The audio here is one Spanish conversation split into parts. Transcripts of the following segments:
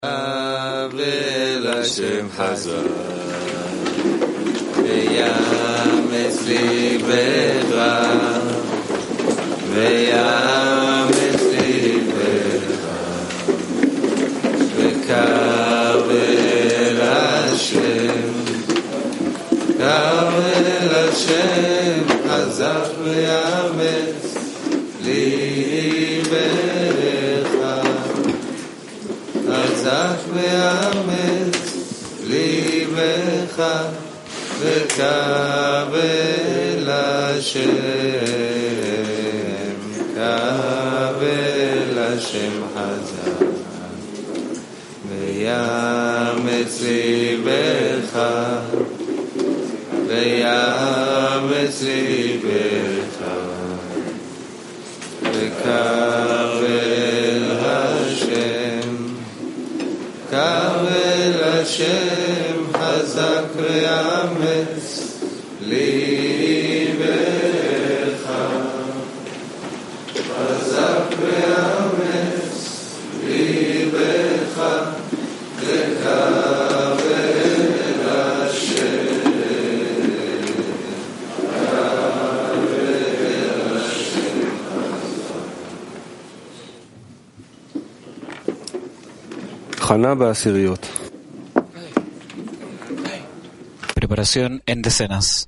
Vel Hashem Hazar Ve'yametz libecha Ve'yametz libecha Ve'kavel Hashem Kavel Hashem Hazar Ve'yametz libecha Hazak ve'ametz libecha ve'kavel Hashem kavel Hashem hazak ve'ametz libecha ve'ametz libecha ve'kavel Hashem Kavel Hashem Hazak ve'ametz libecha Hazak ve'ametz libecha Kavel Hashem Preparación en decenas.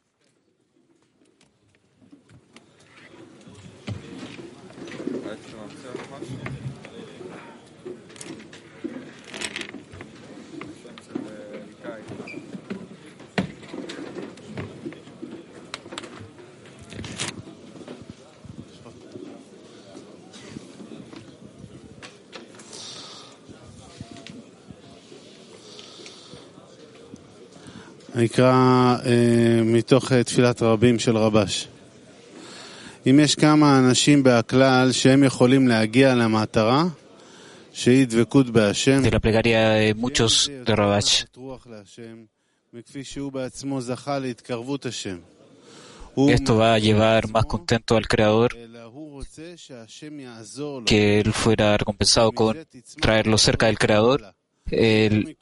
אקרא מתוך תפילת רבים של רבש. אם יש כמה אנשים בהכלל שהם יכולים להגיע למטרה, שהיא דבקות בהשם, de la plegaria de muchos de Rabash. מכפי שהוא בעצמו זכה להתקרבות השם. Esto va a llevar más contento al Creador, que él fuera recompensado con traerlo cerca del Creador. Él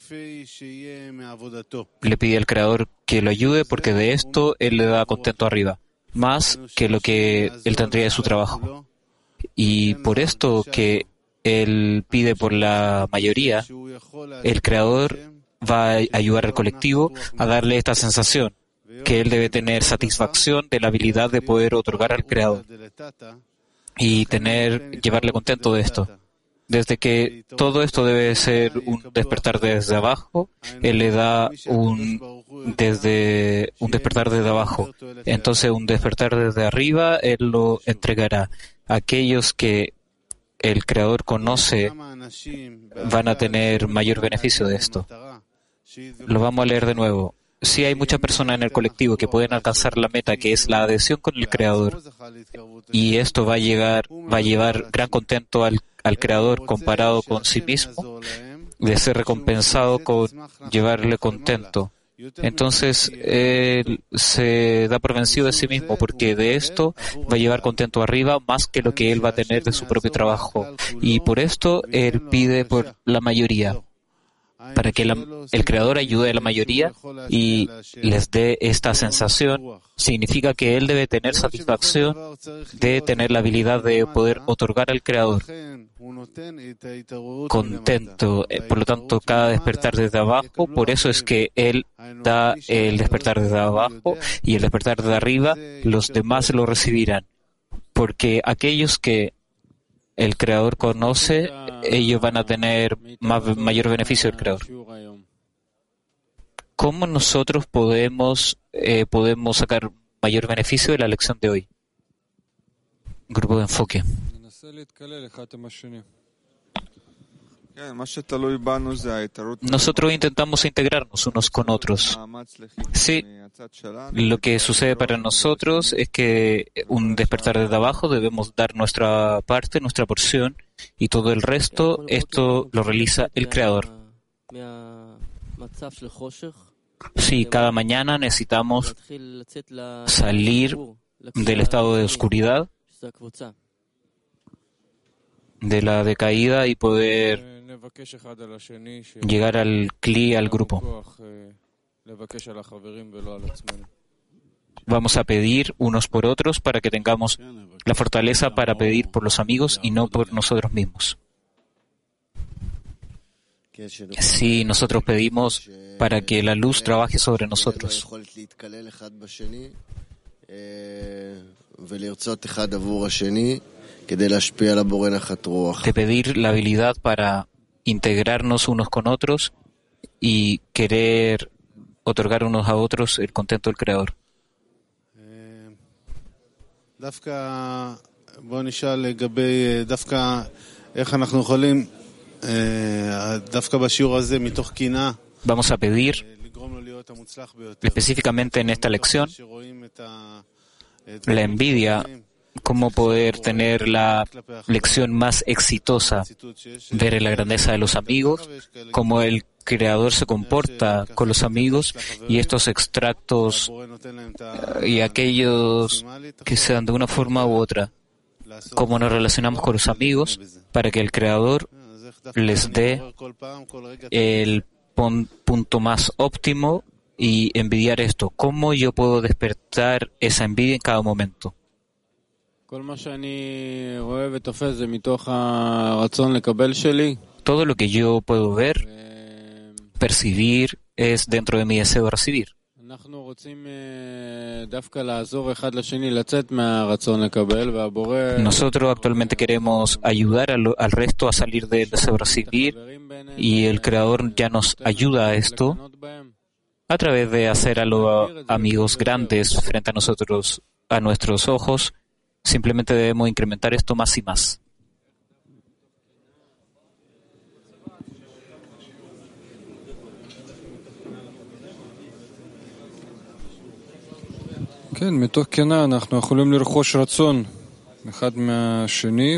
le pide al Creador que lo ayude porque de esto él le da contento arriba, más que lo que él tendría de su trabajo. Y por esto que él pide por la mayoría, el Creador va a ayudar al colectivo a darle esta sensación, que él debe tener satisfacción de la habilidad de poder otorgar al Creador y llevarle contento de esto. Desde que todo esto debe ser un despertar desde abajo, él le da un despertar desde abajo. Entonces, un despertar desde arriba, él lo entregará. Aquellos que el Creador conoce van a tener mayor beneficio de esto. Lo vamos a leer de nuevo. Sí hay muchas personas en el colectivo que pueden alcanzar la meta, que es la adhesión con el Creador. Y esto va a llevar gran contento al Creador comparado con sí mismo, de ser recompensado con llevarle contento. Entonces, él se da por vencido de sí mismo, porque de esto va a llevar contento arriba más que lo que él va a tener de su propio trabajo. Y por esto, él pide por la mayoría, para que el Creador ayude a la mayoría y les dé esta sensación. Significa que él debe tener satisfacción de tener la habilidad de poder otorgar al Creador contento. Por lo tanto, cada despertar desde abajo, por eso es que él da el despertar desde abajo y el despertar desde arriba, los demás lo recibirán. Porque aquellos que el Creador conoce, ellos van a tener mayor beneficio del Creador. ¿Cómo nosotros podemos sacar mayor beneficio de la lección de hoy? Grupo de enfoque. Nosotros intentamos integrarnos unos con otros. Sí, lo que sucede para nosotros es que un despertar desde abajo debemos dar nuestra parte, nuestra porción, y todo el resto, esto lo realiza el Creador. Sí, cada mañana necesitamos salir del estado de oscuridad de la decaída y poder llegar al Kli, al grupo. Vamos a pedir unos por otros para que tengamos la fortaleza para pedir por los amigos y no por nosotros mismos. Si nosotros pedimos para que la luz trabaje sobre nosotros, de pedir la habilidad para integrarnos unos con otros y querer otorgar unos a otros el contento del Creador. Vamos a pedir específicamente en esta lección la envidia, cómo poder tener la lección más exitosa, ver la grandeza de los amigos, cómo el Creador se comporta con los amigos y estos extractos y aquellos que sean de una forma u otra, cómo nos relacionamos con los amigos para que el Creador les dé el punto más óptimo y envidiar esto. ¿Cómo yo puedo despertar esa envidia en cada momento? Todo lo que yo puedo ver, percibir, es dentro de mi deseo de recibir. Nosotros actualmente queremos ayudar al resto a salir del deseo de recibir y el Creador ya nos ayuda a esto a través de hacer a los amigos grandes frente a nosotros, a nuestros ojos. Simplemente debemos incrementar esto más y más. מתוך קנאה אנחנו יכולים לרכוש רצון אחד מהשני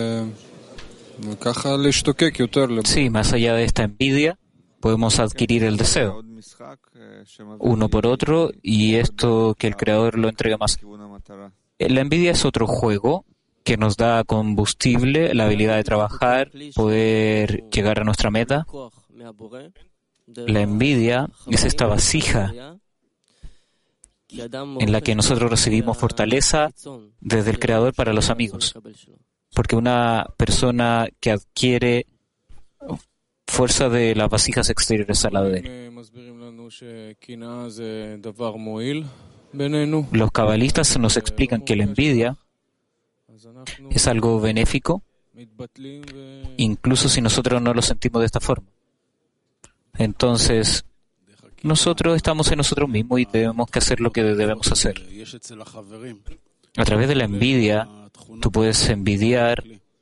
וככה להשתוקק יותר. Sí, más allá de esta envidia, podemos adquirir el deseo uno por otro y esto que el Creador lo entrega más. La envidia es otro juego que nos da combustible, la habilidad de trabajar, poder llegar a nuestra meta. La envidia es esta vasija en la que nosotros recibimos fortaleza desde el Creador para los amigos. Porque una persona que adquiere fuerza de las vasijas exteriores al lado de él. Los cabalistas nos explican que la envidia es algo benéfico, incluso si nosotros no lo sentimos de esta forma. Entonces, nosotros estamos en nosotros mismos y tenemos que hacer lo que debemos hacer. A través de la envidia, tú puedes envidiar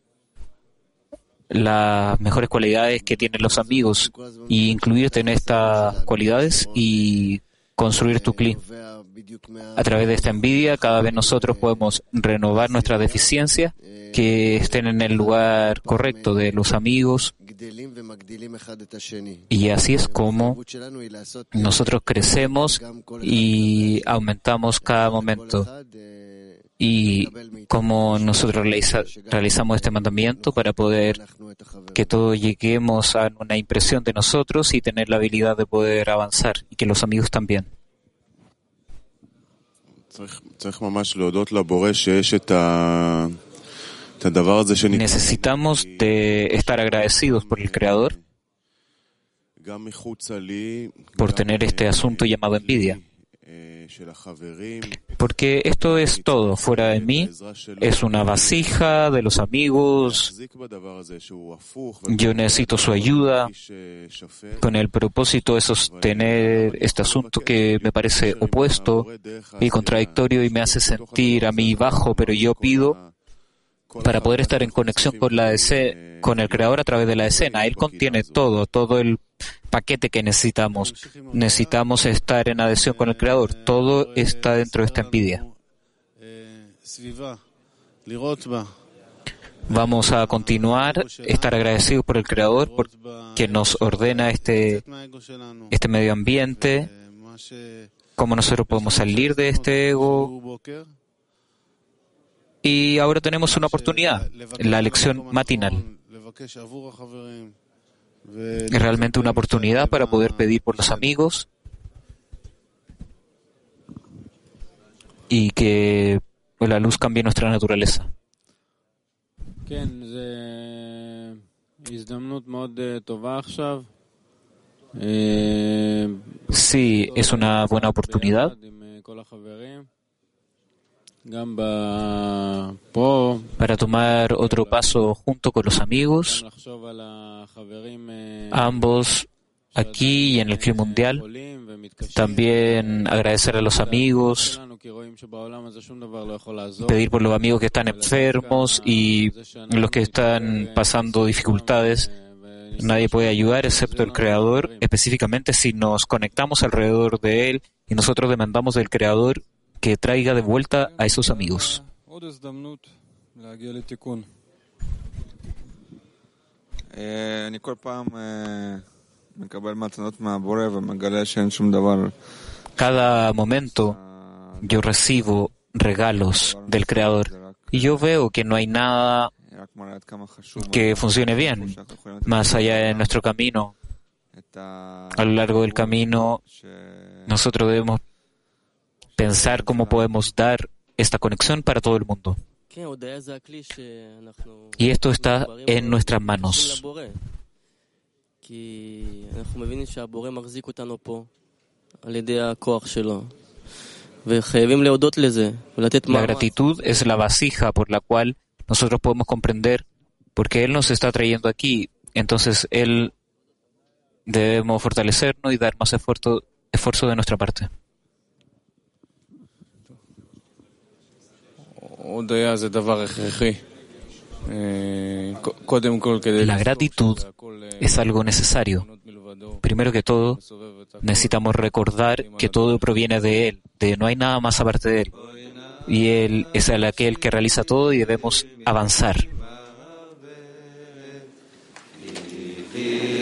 las mejores cualidades que tienen los amigos y incluirte en estas cualidades y construir tu Kli. A través de esta envidia, cada vez nosotros podemos renovar nuestras deficiencias que estén en el lugar correcto de los amigos. Y así es como nosotros crecemos y aumentamos cada momento. Y como nosotros realizamos este mandamiento para poder que todos lleguemos a una impresión de nosotros y tener la habilidad de poder avanzar, y que los amigos también. Necesitamos de estar agradecidos por el Creador por tener este asunto llamado envidia. Porque esto es todo fuera de mí, es una vasija de los amigos. Yo necesito su ayuda con el propósito de sostener este asunto que me parece opuesto y contradictorio y me hace sentir a mí bajo, pero yo pido para poder estar en conexión con el Creador a través de la escena. Él contiene todo el paquete que necesitamos. Necesitamos estar en adhesión con el Creador. Todo está dentro de esta envidia. Vamos a continuar, estar agradecidos por el Creador, porque nos ordena este medio ambiente, cómo nosotros podemos salir de este ego Y ahora tenemos una oportunidad, la lección matinal. Es realmente una oportunidad para poder pedir por los amigos y que la luz cambie nuestra naturaleza. Sí, es una buena oportunidad para tomar otro paso junto con los amigos, ambos aquí y en el clima mundial. También agradecer a los amigos, pedir por los amigos que están enfermos y los que están pasando dificultades. Nadie puede ayudar excepto el Creador, específicamente si nos conectamos alrededor de Él y nosotros demandamos del Creador que traiga de vuelta a esos amigos. Cada momento yo recibo regalos del Creador y yo veo que no hay nada que funcione bien más allá de nuestro camino. A lo largo del camino nosotros debemos pensar cómo podemos dar esta conexión para todo el mundo. Y esto está en nuestras manos. La gratitud es la vasija por la cual nosotros podemos comprender por qué Él nos está trayendo aquí. Entonces, debemos fortalecernos y dar más esfuerzo de nuestra parte. La gratitud es algo necesario. Primero que todo, necesitamos recordar que todo proviene de Él, de no hay nada más aparte de Él. Y Él es aquel que realiza todo y debemos avanzar.